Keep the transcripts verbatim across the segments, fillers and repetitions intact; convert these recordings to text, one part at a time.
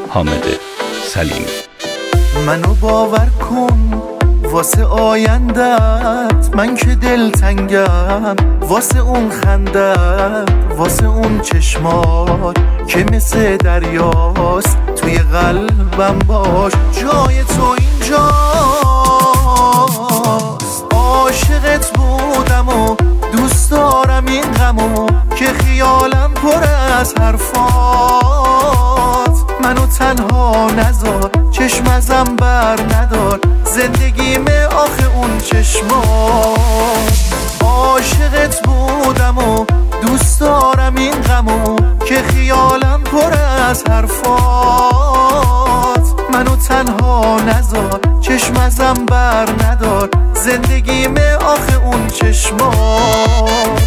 حامد سلیمی. منو باور کن واسه آیندت، من که دلتنگم واسه اون خندت، واسه اون چشمات که مثل دریاست، توی قلبم باش، جای تو اینجاست. عاشقت بودم و دوست دارم این غمو که خیالم پر از حرفات. منو تنها نذار، چشم ازم بر ندار، زندگیمه آخه اون چشمات. عاشقت بودم و دوست دارم این غمو که خیالم پر از حرفات. منو تنها نذار، چشم ازم بر ندار، زندگیمه آخه اون چشمات.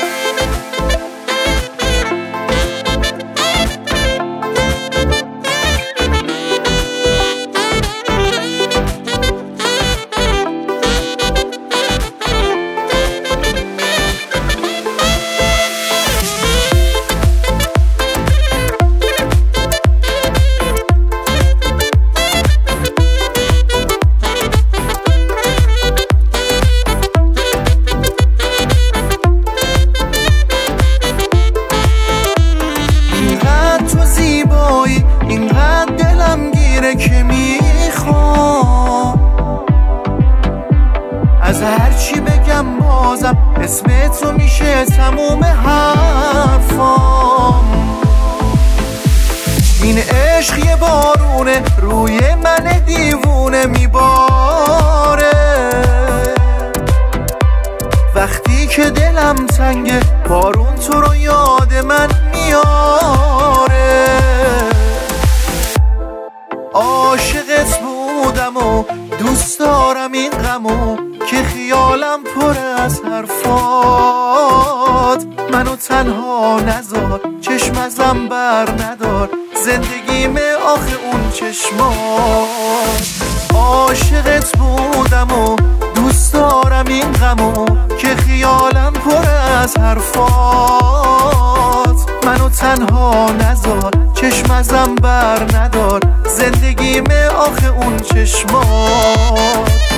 اینقدر دلم گیره که میخوام از هرچی بگم بازم اسم تو میشه تموم حرفام. این عشق یه بارونه روی من دیوونه میباره، وقتی که دلم تنگه بارون تو رو یاد من میاره. عاشقت بودم و دوست دارم این غمو که خیالم پر از حرفات. منو تنها نذار، چشم ازم بر ندار، زندگیمه آخه اون چشمات. عاشقت بودم و دوست دارم این غمو که خیالم پر از حرفات. منو تنها نذار، چشم ازم بر ندار، زندگیمه آخه اون چشمات.